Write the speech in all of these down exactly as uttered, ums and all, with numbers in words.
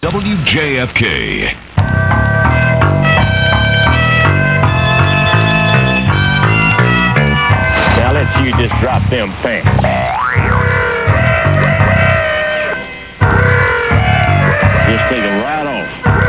W J F K. Now let's see you just drop them pants. Just take them right off.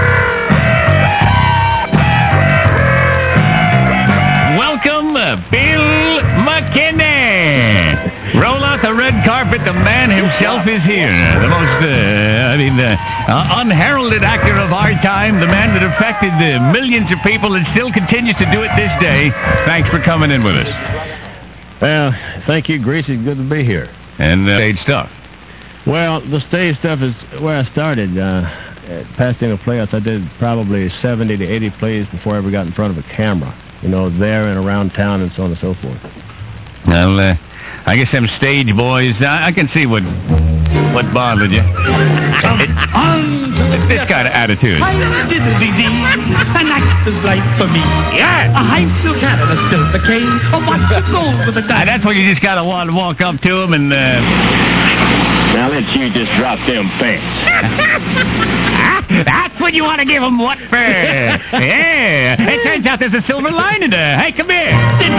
Welcome, uh, Bill McKinney. Roll out the red carpet. The man himself is here. The most, uh, I mean, uh, uh, unheralded actor of our time. The man that affected uh, millions of people and still continues to do it this day. Thanks for coming in with us. Well, thank you, Grease. It's good to be here. And uh, stage stuff. Well, the stage stuff is where I started. Uh, at Pasadena Playhouse, I did probably seventy to eighty plays before I ever got in front of a camera. You know, there and around town and so on and so forth. Well, uh, I guess them stage boys, I, I can see what what bothered you. It, this kind of attitude. An actor's life for me. Yeah. A high still Canada, still the case. A watch the gold with a Uh, that's when you just gotta want to walk up to him and. Uh... Now let's see you just drop them pants. That's when you want to give him what for? Yeah. It turns out there's a silver lining there. Hey, come here.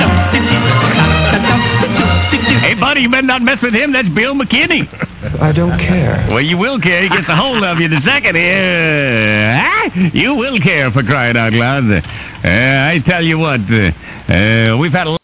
Hey, buddy, you better not mess with him. That's Bill McKinney. I don't care. Well, you will care. He gets a hold of you the second here. Huh? You will care, for crying out loud. Uh, I tell you what, uh, uh, we've had a